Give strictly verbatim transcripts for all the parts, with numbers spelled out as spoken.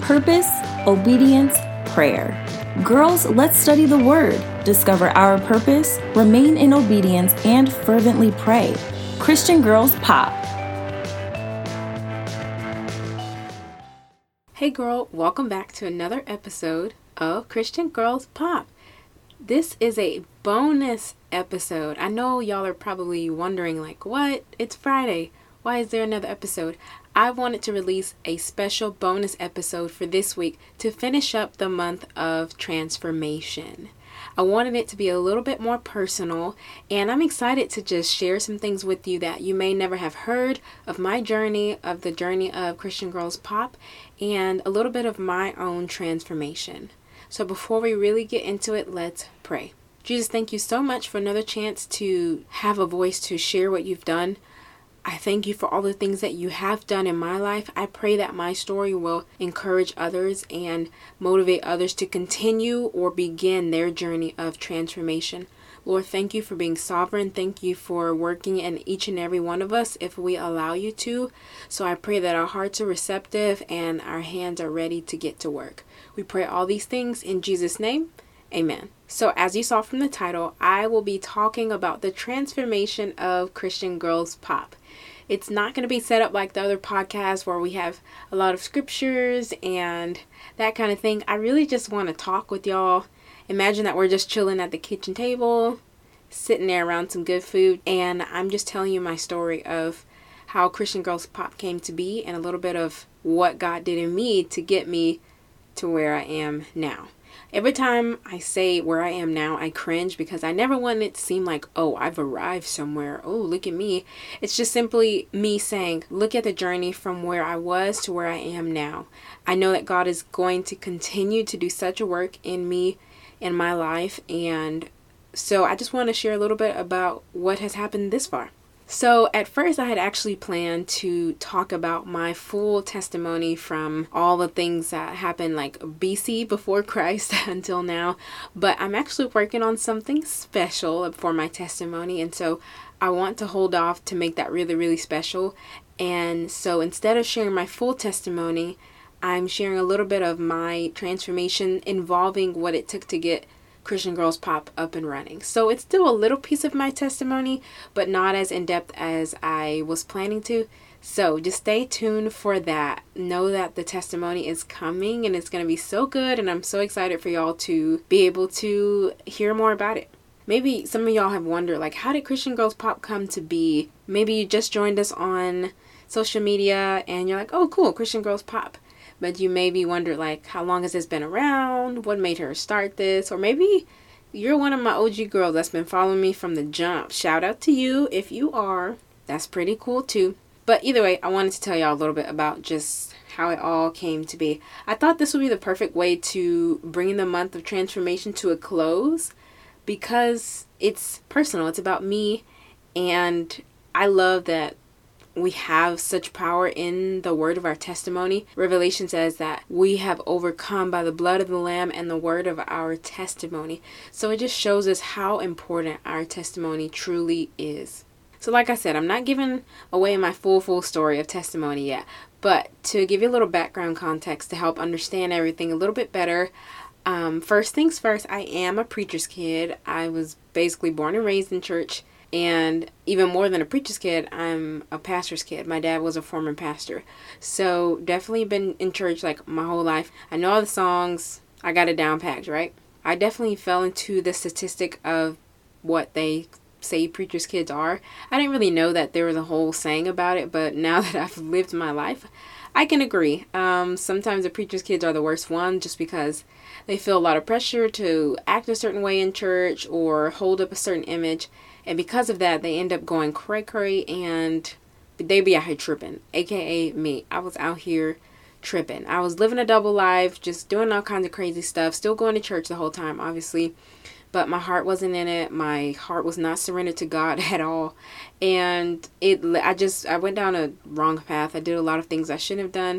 purpose, obedience, prayer. Girls, let's study the Word, discover our purpose, remain in obedience, and fervently pray. Christian Girls Pop. Hey girl, welcome back to another episode of Christian Girls Pop. This is a bonus episode. I know y'all are probably wondering like, what? It's Friday. Why is there another episode? I wanted to release a special bonus episode for this week to finish up the month of transformation. I wanted it to be a little bit more personal, and I'm excited to just share some things with you that you may never have heard of my journey, of the journey of Christian Girls Pop, and a little bit of my own transformation. So before we really get into it, let's pray. Jesus, thank you so much for another chance to have a voice to share what you've done. I thank you for all the things that you have done in my life. I pray that my story will encourage others and motivate others to continue or begin their journey of transformation. Lord, thank you for being sovereign. Thank you for working in each and every one of us if we allow you to. So I pray that our hearts are receptive and our hands are ready to get to work. We pray all these things in Jesus' name. Amen. So as you saw from the title, I will be talking about the transformation of Christian Girls Pop. It's not going to be set up like the other podcasts where we have a lot of scriptures and that kind of thing. I really just want to talk with y'all. Imagine that we're just chilling at the kitchen table, sitting there around some good food, and I'm just telling you my story of how Christian Girls Pop came to be and a little bit of what God did in me to get me to where I am now. Every time I say where I am now, I cringe because I never want it to seem like, oh, I've arrived somewhere. Oh, look at me. It's just simply me saying, look at the journey from where I was to where I am now. I know that God is going to continue to do such a work in me, in my life. And so I just want to share a little bit about what has happened this far. So at first I had actually planned to talk about my full testimony from all the things that happened like B C, before Christ, until now. But I'm actually working on something special for my testimony. And so I want to hold off to make that really, really special. And so instead of sharing my full testimony, I'm sharing a little bit of my transformation involving what it took to get Christian Girls Pop up and running. So it's still a little piece of my testimony, but not as in-depth as I was planning to. So just stay tuned for that. Know that the testimony is coming and it's going to be so good, and I'm so excited for y'all to be able to hear more about it. Maybe some of y'all have wondered, like, how did Christian Girls Pop come to be? Maybe you just joined us on social media and you're like, oh, cool, Christian Girls Pop. But you maybe wonder, like, how long has this been around? What made her start this? Or maybe you're one of my O G girls that's been following me from the jump. Shout out to you if you are. That's pretty cool too. But either way, I wanted to tell y'all a little bit about just how it all came to be. I thought this would be the perfect way to bring the month of transformation to a close because it's personal. It's about me, and I love that we have such power in the word of our testimony. Revelation says that we have overcome by the blood of the Lamb and the word of our testimony. So it just shows us how important our testimony truly is. So like I said, I'm not giving away my full, full story of testimony yet. But to give you a little background context to help understand everything a little bit better, um, first things first, I am a preacher's kid. I was basically born and raised in church. And even more than a preacher's kid, I'm a pastor's kid. My dad was a former pastor. So definitely been in church like my whole life. I know all the songs. I got it down packed, right? I definitely fell into the statistic of what they say preacher's kids are. I didn't really know that there was a whole saying about it, but now that I've lived my life, I can agree. Um, sometimes the preacher's kids are the worst one just because they feel a lot of pressure to act a certain way in church or hold up a certain image. And because of that, they end up going cray cray and they be out here tripping, aka me. I was out here tripping. I was living a double life, just doing all kinds of crazy stuff, still going to church the whole time, obviously. But my heart wasn't in it. My heart was not surrendered to God at all. And it, I just, I went down a wrong path. I did a lot of things I shouldn't have done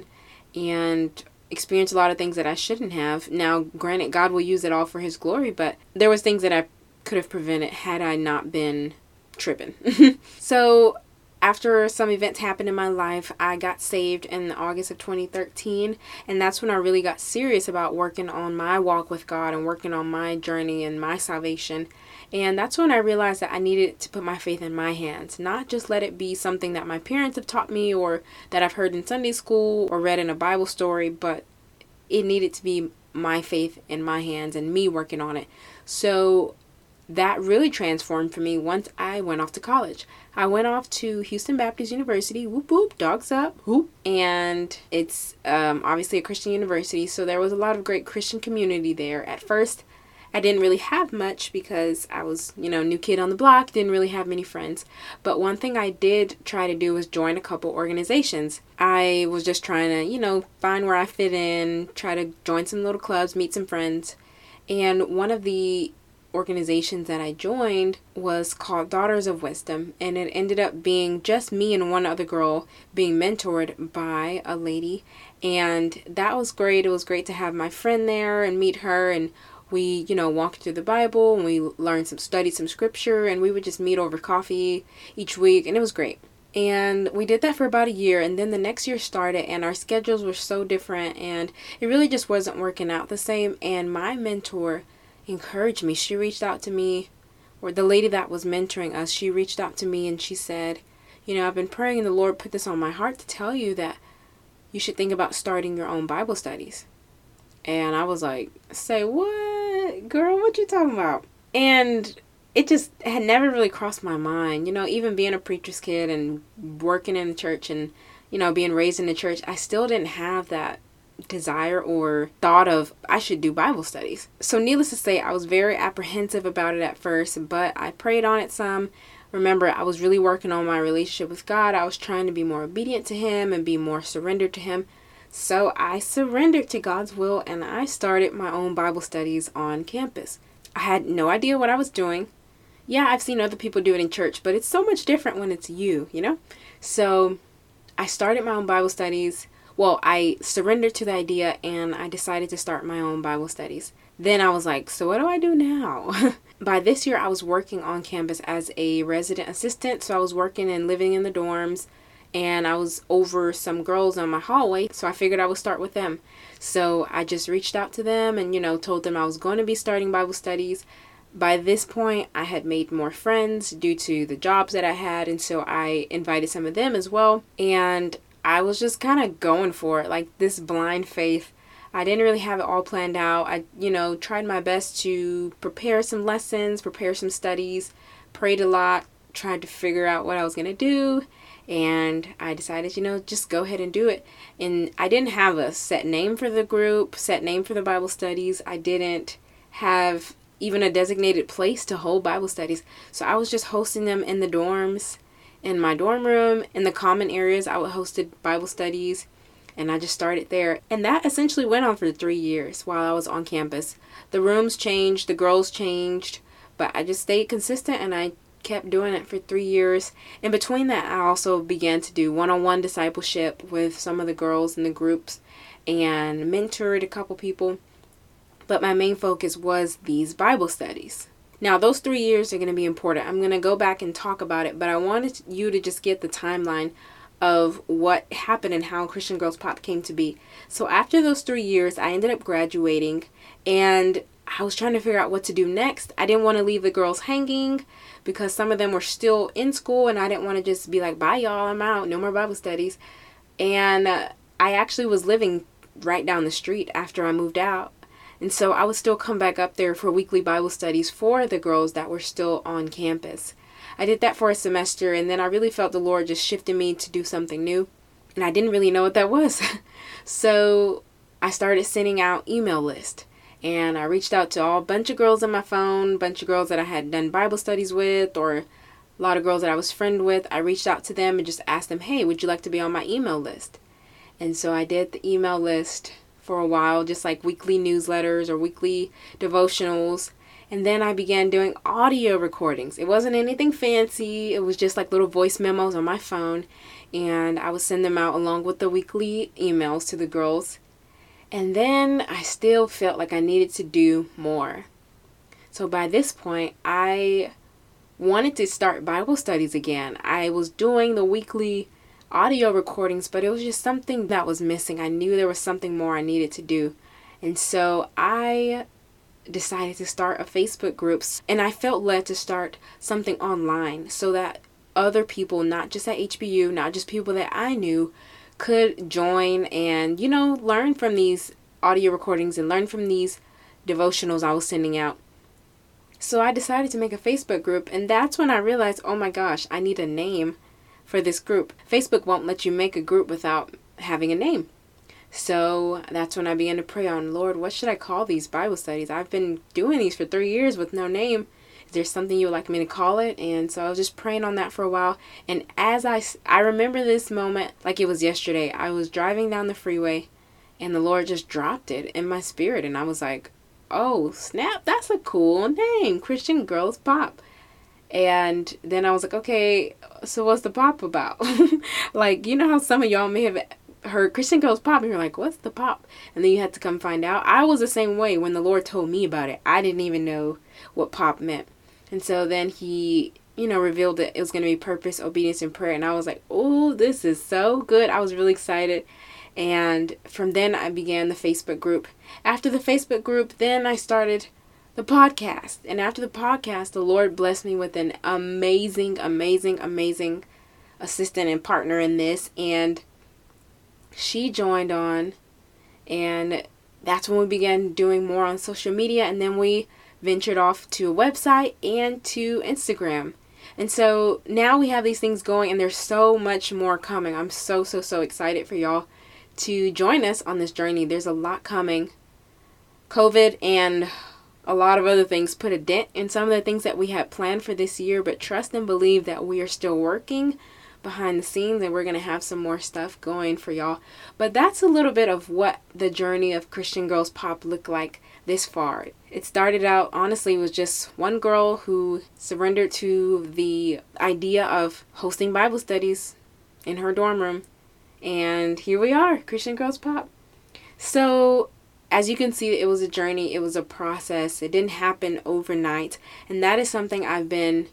and experienced a lot of things that I shouldn't have. Now, granted, God will use it all for his glory, but there was things that I could have prevented had I not been tripping. So after some events happened in my life, I got saved in August of twenty thirteen, and that's when I really got serious about working on my walk with God and working on my journey and my salvation. And that's when I realized that I needed to put my faith in my hands, not just let it be something that my parents have taught me or that I've heard in Sunday school or read in a Bible story, but it needed to be my faith in my hands and me working on it. So that really transformed for me once I went off to college. I went off to Houston Baptist University, whoop whoop, dogs up, whoop. And it's um, obviously a Christian university, so there was a lot of great Christian community there. At first, I didn't really have much because I was, you know, new kid on the block, didn't really have many friends. But one thing I did try to do was join a couple organizations. I was just trying to, you know, find where I fit in, try to join some little clubs, meet some friends. And one of the organizations that I joined was called Daughters of Wisdom, and it ended up being just me and one other girl being mentored by a lady, and that was great. It was great to have my friend there and meet her, and we, you know, walked through the Bible and we learned some, studied some scripture, and we would just meet over coffee each week, and it was great. And we did that for about a year, and then the next year started, and our schedules were so different, and it really just wasn't working out the same. And my mentor encouraged me. She reached out to me, or the lady that was mentoring us, she reached out to me and she said, you know, I've been praying and the Lord put this on my heart to tell you that you should think about starting your own Bible studies. And I was like, say what? Girl, what you talking about? And it just had never really crossed my mind. You know, even being a preacher's kid and working in the church and, you know, being raised in the church, I still didn't have that desire or thought of I should do Bible studies. So needless to say, I was very apprehensive about it at first, but I prayed on it some. Remember, I was really working on my relationship with God. I was trying to be more obedient to Him and be more surrendered to Him. So I surrendered to God's will and I started my own Bible studies on campus. I had no idea what I was doing. Yeah, I've seen other people do it in church, but it's so much different when it's you, you know? So I started my own Bible studies. Well, I surrendered to the idea and I decided to start my own Bible studies. Then I was like, so what do I do now? By this year, I was working on campus as a resident assistant. So I was working and living in the dorms, and I was over some girls on my hallway. So I figured I would start with them. So I just reached out to them and, you know, told them I was going to be starting Bible studies. By this point, I had made more friends due to the jobs that I had. And so I invited some of them as well. And I was just kind of going for it, like this blind faith. I didn't really have it all planned out. I, you know, tried my best to prepare some lessons, prepare some studies, prayed a lot, tried to figure out what I was going to do. And I decided, you know, just go ahead and do it. And I didn't have a set name for the group, set name for the Bible studies. I didn't have even a designated place to hold Bible studies. So I was just hosting them in the dorms. In my dorm room, in the common areas, I would hosted Bible studies, and I just started there. And that essentially went on for three years while I was on campus. The rooms changed, the girls changed, but I just stayed consistent and I kept doing it for three years. In between that, I also began to do one-on-one discipleship with some of the girls in the groups and mentored a couple people. But my main focus was these Bible studies. Now, those three years are going to be important. I'm going to go back and talk about it, but I wanted you to just get the timeline of what happened and how Christian Girls Pop came to be. So after those three years, I ended up graduating, and I was trying to figure out what to do next. I didn't want to leave the girls hanging because some of them were still in school, and I didn't want to just be like, bye, y'all, I'm out, no more Bible studies. And uh, I actually was living right down the street after I moved out. And so I would still come back up there for weekly Bible studies for the girls that were still on campus. I did that for a semester, and then I really felt the Lord just shifted me to do something new. And I didn't really know what that was. So I started sending out email lists. And I reached out to all a bunch of girls on my phone, a bunch of girls that I had done Bible studies with, or a lot of girls that I was friend with. I reached out to them and just asked them, hey, would you like to be on my email list? And so I did the email list for a while, just like weekly newsletters or weekly devotionals. And then I began doing audio recordings. It wasn't anything fancy. It was just like little voice memos on my phone. And I would send them out along with the weekly emails to the girls. And then I still felt like I needed to do more. So by this point, I wanted to start Bible studies again. I was doing the weekly audio recordings, but it was just something that was missing. I knew there was something more I needed to do. And so I decided to start a Facebook group, and I felt led to start something online so that other people, not just at H B U, not just people that I knew, could join and, you know, learn from these audio recordings and learn from these devotionals I was sending out. So I decided to make a Facebook group, and that's when I realized, oh my gosh, I need a name for this group. Facebook won't let you make a group without having a name. So that's when I began to pray on, Lord, what should I call these Bible studies? I've been doing these for three years with no name. Is there something you would like me to call it? And so I was just praying on that for a while. And as I, I remember this moment like it was yesterday. I was driving down the freeway and the Lord just dropped it in my spirit. And I was like, oh, snap, that's a cool name, Christian Girls Pop. And then I was like, okay, so what's the pop about? Like, you know how some of y'all may have heard Christian Girls Pop and you're like, what's the pop? And then you had to come find out. I was the same way when the Lord told me about it. I didn't even know what pop meant. And so then he, you know, revealed that it was going to be purpose, obedience, and prayer. And I was like, oh, this is so good. I was really excited. And from then I began the Facebook group. After the Facebook group, then I started the podcast. And after the podcast, the Lord blessed me with an amazing, amazing, amazing assistant and partner in this. And she joined on. And that's when we began doing more on social media. And then we ventured off to a website and to Instagram. And so now we have these things going, and there's so much more coming. I'm so, so, so excited for y'all to join us on this journey. There's a lot coming. COVID and a lot of other things put a dent in some of the things that we had planned for this year, but trust and believe that we are still working behind the scenes, and we're going to have some more stuff going for y'all. But that's a little bit of what the journey of Christian Girls Pop looked like this far. It started out, honestly, with just one girl who surrendered to the idea of hosting Bible studies in her dorm room. And here we are, Christian Girls Pop. So, as you can see, it was a journey. It was a process. It didn't happen overnight. And that is something I've been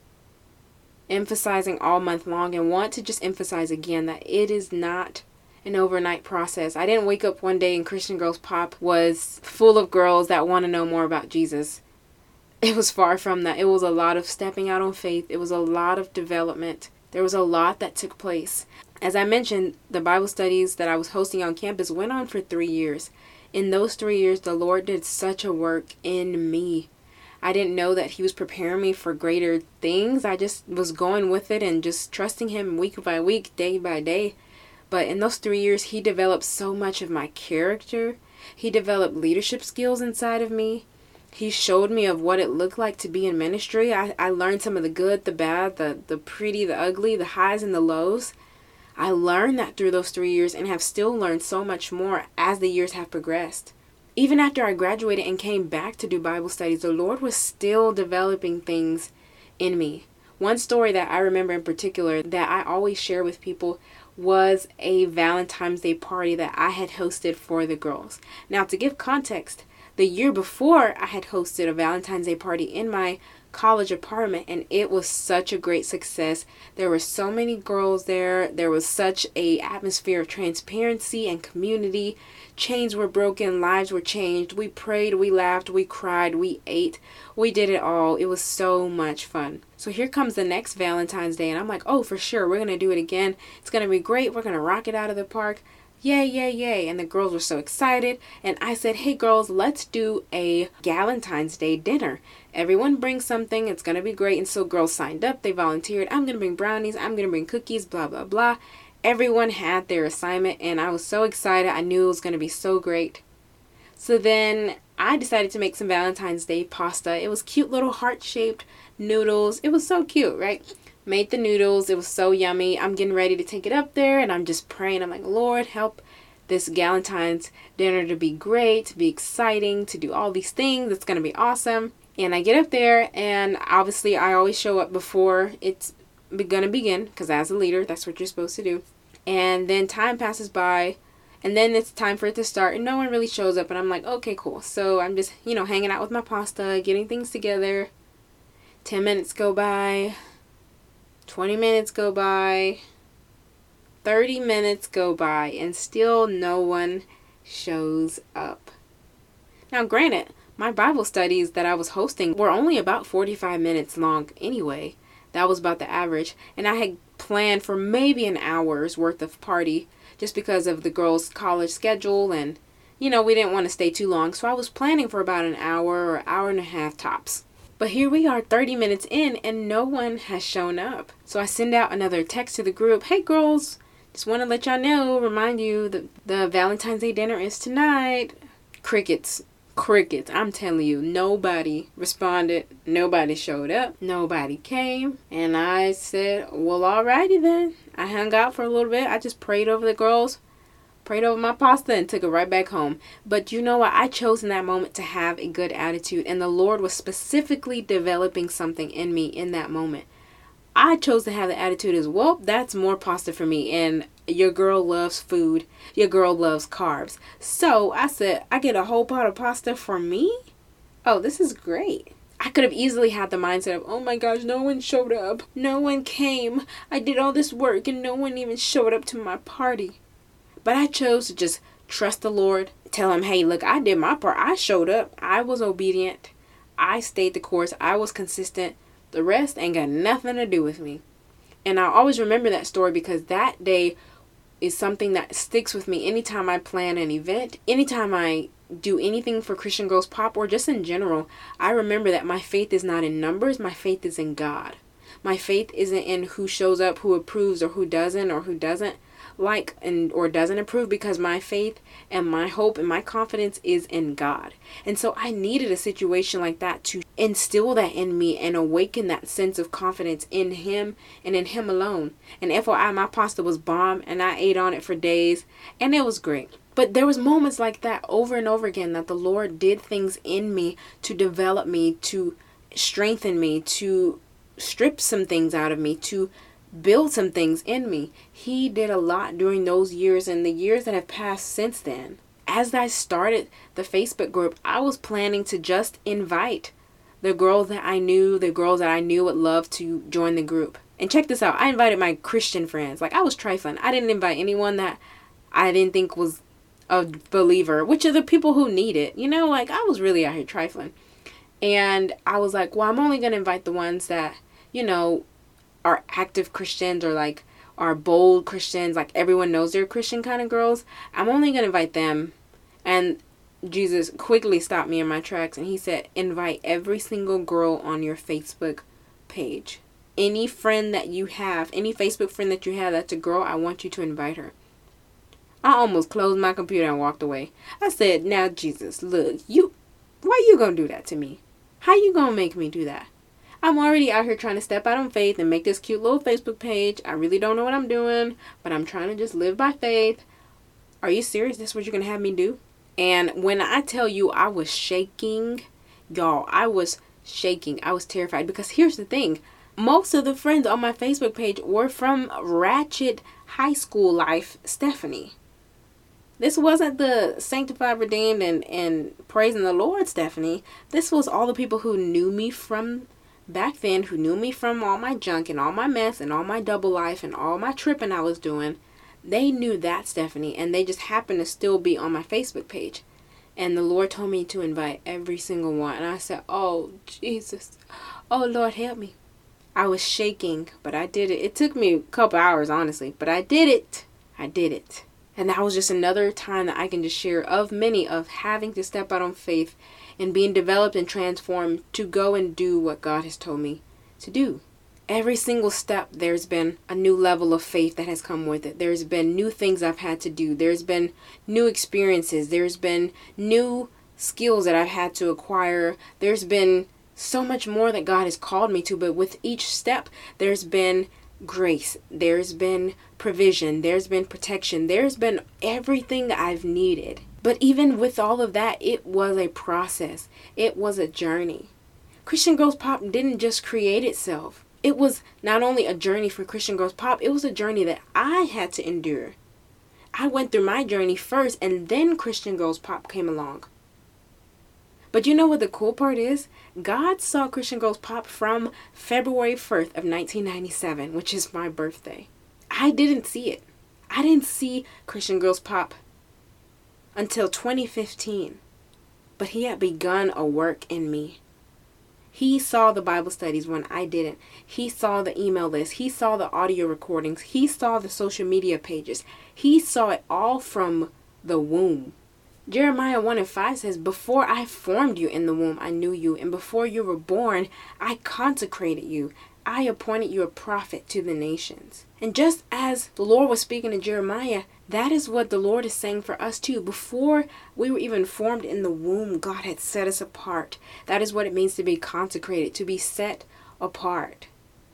emphasizing all month long, and want to just emphasize again that it is not an overnight process. I didn't wake up one day and Christian Girls Pop was full of girls that want to know more about Jesus. It was far from that. It was a lot of stepping out on faith. It was a lot of development. There was a lot that took place. As I mentioned, the Bible studies that I was hosting on campus went on for three years. In those three years, the Lord did such a work in me. I didn't know that he was preparing me for greater things. I just was going with it and just trusting him week by week, day by day. But in those three years, he developed so much of my character. He developed leadership skills inside of me. He showed me of what it looked like to be in ministry. I, I learned some of the good, the bad, the, the pretty, the ugly, the highs and the lows. I learned that through those three years and have still learned so much more as the years have progressed. Even after I graduated and came back to do Bible studies, the Lord was still developing things in me. One story that I remember in particular that I always share with people was a Valentine's Day party that I had hosted for the girls. Now, to give context, the year before I had hosted a Valentine's Day party in my college apartment, and it was such a great success. There were so many girls there. There was such a atmosphere of transparency and community. Chains were broken, lives were changed. We prayed, we laughed, we cried, we ate. We did it all. It was so much fun. So here comes the next Valentine's Day, and I'm like, oh, for sure, we're going to do it again. It's going to be great. We're going to rock it out of the park. Yay, yay, yay. And the girls were so excited. And I said, hey, girls, let's do a Galentine's Day dinner. Everyone bring something. It's going to be great. And so girls signed up. They volunteered. I'm going to bring brownies. I'm going to bring cookies, blah, blah, blah. Everyone had their assignment, and I was so excited. I knew it was going to be so great. So then I decided to make some Valentine's Day pasta. It was cute little heart-shaped noodles. It was so cute, right? Made the noodles. It was so yummy. I'm getting ready to take it up there, and I'm just praying. I'm like, Lord, help this Galentine's dinner to be great, to be exciting, to do all these things. It's going to be awesome. And I get up there, and obviously I always show up before it's going to begin, because as a leader, that's what you're supposed to do. And then time passes by, and then it's time for it to start, and no one really shows up, and I'm like, okay, cool. So I'm just, you know, hanging out with my pasta, getting things together. ten minutes go by, twenty minutes go by, thirty minutes go by, and still no one shows up. Now, granted, my Bible studies that I was hosting were only about forty-five minutes long anyway. That was about the average. And I had planned for maybe an hour's worth of party just because of the girls' college schedule. And, you know, we didn't want to stay too long. So I was planning for about an hour or hour and a half tops. But here we are thirty minutes in and no one has shown up. So I send out another text to the group. Hey, girls, just want to let y'all know, remind you that the Valentine's Day dinner is tonight. Crickets. Crickets. I'm telling you, nobody responded. Nobody showed up. Nobody came. And I said, well, alrighty then. I hung out for a little bit. I just prayed over the girls, prayed over my pasta, and took it right back home. But you know what? I chose in that moment to have a good attitude. And the Lord was specifically developing something in me in that moment. I chose to have the attitude as, well, that's more pasta for me. And your girl loves food. Your girl loves carbs. So I said, I get a whole pot of pasta for me? Oh, this is great. I could have easily had the mindset of, oh my gosh, no one showed up. No one came. I did all this work and no one even showed up to my party. But I chose to just trust the Lord. Tell him, hey, look, I did my part. I showed up. I was obedient. I stayed the course. I was consistent. The rest ain't got nothing to do with me. And I always remember that story because that day is something that sticks with me anytime I plan an event, anytime I do anything for Christian Girls Pop, or just in general. I remember that my faith is not in numbers. My faith is in God. My faith isn't in who shows up, who approves, or who doesn't, or who doesn't like and or doesn't approve, because my faith and my hope and my confidence is in God. And so I needed a situation like that to instill that in me and awaken that sense of confidence in him and in him alone. And F Y I, my pasta was bomb and I ate on it for days and it was great. But there was moments like that over and over again that the Lord did things in me to develop me, to strengthen me, to strip some things out of me, to build some things in me. He did a lot during those years and the years that have passed since then. As I started the Facebook group, I was planning to just invite the girls that I knew, the girls that I knew would love to join the group. And check this out. I invited my Christian friends. Like, I was trifling. I didn't invite anyone that I didn't think was a believer, which are the people who need it. You know, like, I was really out here trifling. And I was like, well, I'm only going to invite the ones that, you know, are active Christians or like are bold Christians, like everyone knows they're Christian kind of girls. I'm only going to invite them. And Jesus quickly stopped me in my tracks and he said, invite every single girl on your Facebook page. Any friend that you have, any Facebook friend that you have that's a girl, I want you to invite her. I almost closed my computer and walked away. I said, now Jesus, look, you, why you gonna do that to me? How you gonna make me do that? I'm already out here trying to step out on faith and make this cute little Facebook page. I really don't know what I'm doing, but I'm trying to just live by faith. Are you serious? This is what you're going to have me do? And when I tell you I was shaking, y'all, I was shaking. I was terrified because here's the thing. Most of the friends on my Facebook page were from ratchet high school life Stephanie. This wasn't the sanctified, redeemed, and, and praising the Lord Stephanie. This was all the people who knew me from back then, who knew me from all my junk and all my mess and all my double life and all my tripping I was doing. They knew that Stephanie, and they just happened to still be on my Facebook page. And the Lord told me to invite every single one. And I said, oh, Jesus. Oh, Lord, help me. I was shaking, but I did it. It took me a couple hours, honestly, but I did it. I did it. And that was just another time that I can just share of many of having to step out on faith and being developed and transformed to go and do what God has told me to do. Every single step, there's been a new level of faith that has come with it. There's been new things I've had to do. There's been new experiences. There's been new skills that I've had to acquire. There's been so much more that God has called me to. But with each step, there's been grace. There's been provision. There's been protection. There's been everything I've needed. But even with all of that, it was a process. It was a journey. Christian Girls Pop didn't just create itself. It was not only a journey for Christian Girls Pop, it was a journey that I had to endure. I went through my journey first, and then Christian Girls Pop came along. But you know what the cool part is? God saw Christian Girls Pop from February first of nineteen ninety-seven, which is my birthday. I didn't see it. I didn't see Christian Girls Pop until twenty fifteen. But he had begun a work in me. He saw the Bible studies when I didn't. He saw the email list. He saw the audio recordings. He saw the social media pages. He saw it all from the womb. Jeremiah one and five says, before I formed you in the womb, I knew you. And before you were born, I consecrated you. I appointed you a prophet to the nations. And just as the Lord was speaking to Jeremiah, that is what the Lord is saying for us too. Before we were even formed in the womb, God had set us apart. That is what it means to be consecrated, to be set apart.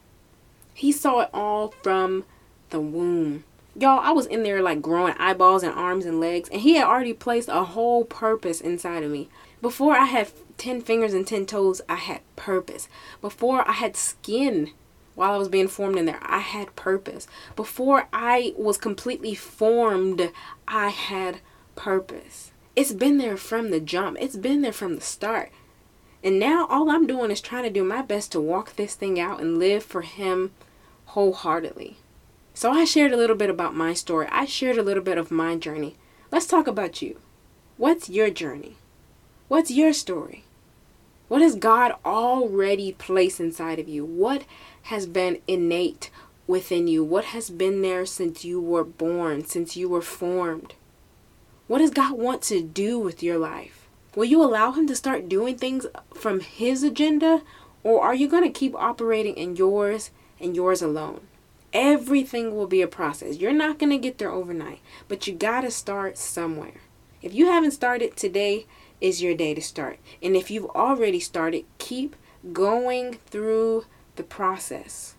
He saw it all from the womb. Y'all, I was in there like growing eyeballs and arms and legs, and he had already placed a whole purpose inside of me. Before I had ten fingers and ten toes, I had purpose. Before I had skin while I was being formed in there, I had purpose. Before I was completely formed, I had purpose. It's been there from the jump. It's been there from the start. And now all I'm doing is trying to do my best to walk this thing out and live for him wholeheartedly. So I shared a little bit about my story. I shared a little bit of my journey. Let's talk about you. What's your journey? What's your story? What has God already placed inside of you? What has been innate within you? What has been there since you were born, since you were formed? What does God want to do with your life? Will you allow him to start doing things from his agenda? Or are you going to keep operating in yours and yours alone? Everything will be a process. You're not going to get there overnight, but you got to start somewhere. If you haven't started, today is your day to start. And if you've already started, keep going through the process.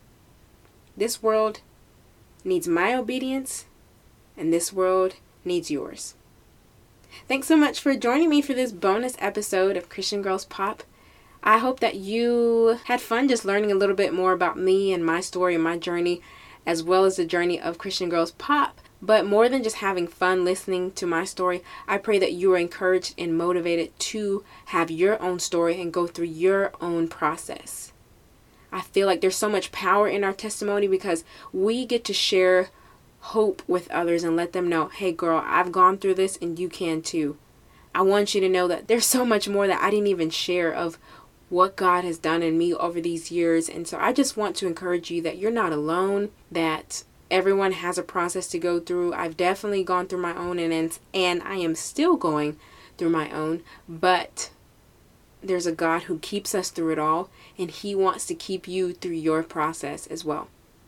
This world needs my obedience, and this world needs yours. Thanks so much for joining me for this bonus episode of Christian Girls Pop. I hope that you had fun just learning a little bit more about me and my story and my journey, as well as the journey of Christian Girls Pop. But more than just having fun listening to my story, I pray that you are encouraged and motivated to have your own story and go through your own process. I feel like there's so much power in our testimony because we get to share hope with others and let them know, hey girl, I've gone through this and you can too. I want you to know that there's so much more that I didn't even share of what God has done in me over these years. And so I just want to encourage you that you're not alone, that everyone has a process to go through. I've definitely gone through my own, and and I am still going through my own, but there's a God who keeps us through it all, and he wants to keep you through your process as well.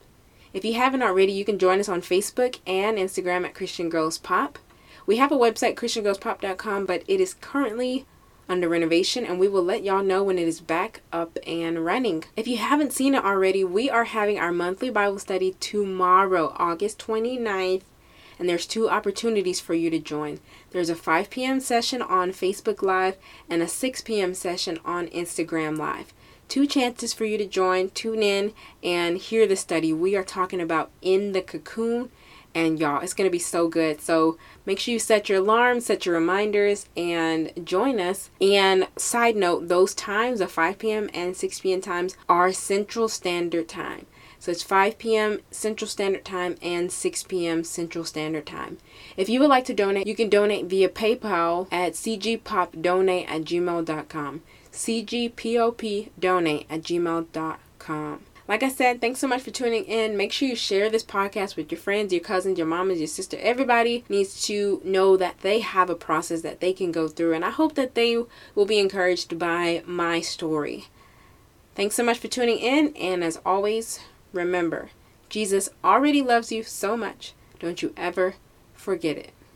If you haven't already, you can join us on Facebook and Instagram at Christian Girls Pop. We have a website, christian girls pop dot com, but it is currently under renovation, and we will let y'all know when it is back up and running. If you haven't seen it already, we are having our monthly Bible study tomorrow, August twenty-ninth, and there's two opportunities for you to join. There's a five p.m. session on Facebook Live and a six p.m. session on Instagram Live. Two chances for you to join, tune in, and hear the study. We are talking about In the Cocoon, and y'all, it's going to be so good. So make sure you set your alarms, set your reminders, and join us. And side note, those times, the five p.m. and six p.m. times, are Central Standard Time. So it's five p.m. Central Standard Time and six p.m. Central Standard Time. If you would like to donate, you can donate via PayPal at c g pop donate at gmail dot com. c g pop donate at gmail dot com. Like I said, thanks so much for tuning in. Make sure you share this podcast with your friends, your cousins, your mamas, your sister. Everybody needs to know that they have a process that they can go through. And I hope that they will be encouraged by my story. Thanks so much for tuning in. And as always, remember, Jesus already loves you so much. Don't you ever forget it.